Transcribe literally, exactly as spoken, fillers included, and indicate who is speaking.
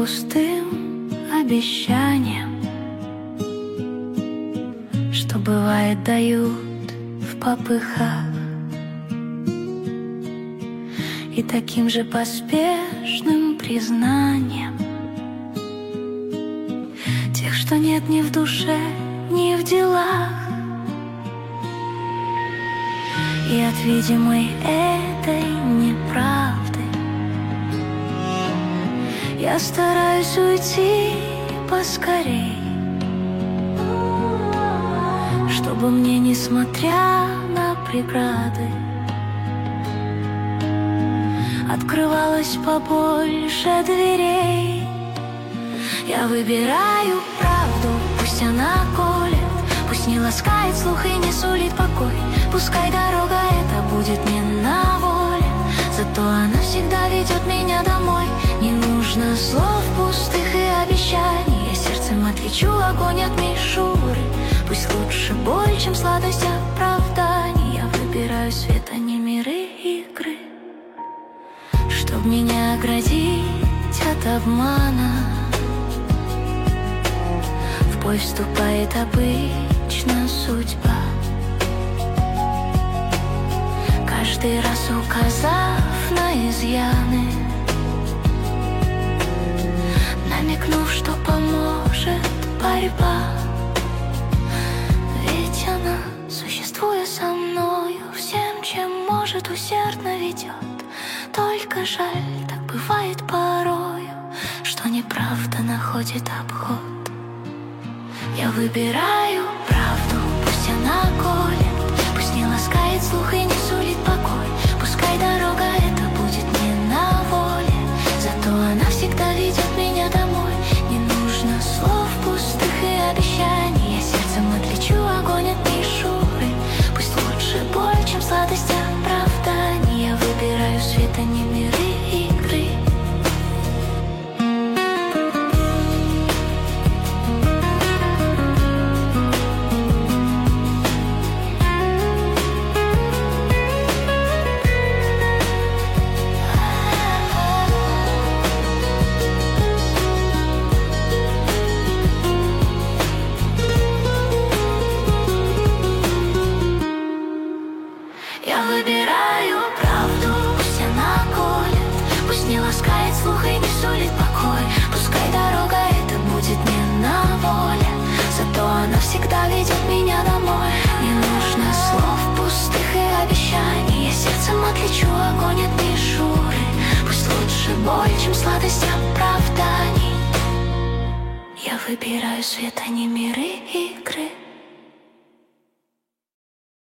Speaker 1: пустым обещаниям, что бывает дают в попыхах, и таким же поспешным признанием тех, что нет ни в душе, ни в делах. И от видимой этой неправды я стараюсь уйти поскорей, чтобы мне, несмотря на преграды, открывалось побольше дверей. Я выбираю правду, пусть она колет, пусть не ласкает слух и не сулит покой. Пускай дорога эта будет не на воле, зато она всегда ведет меня домой. Не нужно слов пустых и обещаний, я сердцем отличу огонь от мишуры. Пусть лучше боль, чем сладость оправданий. Я выбираю свет, а не миры игры, чтоб меня оградить от обмана. В бой вступает обычно судьба, каждый раз указав на изъяны, намекнув, что поможет борьба. Ведь она, существуя со мною, всем, чем может, усердно ведет. Только жаль, так бывает порою, что неправда находит обход. Я выбираю правду, пусть она колет, пусть не ласкает слух и не сулит покой. Пускай дорога эта будет не на воле, зато она всегда ведет меня домой. Не нужно слов пустых и обещаний, я сердцем отличу огонь от мишуры. Пусть лучше боль, чем сладость оправданий. Я выбираю свет, а не миры игры. Я выбираю правду, пусть она колет, пусть не ласкает слух и не сулит покой. Пускай дорога эта будет не на воле, зато она всегда ведет меня домой. Не нужно слов пустых и обещаний, я сердцем отличу огонь от мишуры. Пусть лучше боль, чем сладость оправданий. Я выбираю свет, а не миры игры.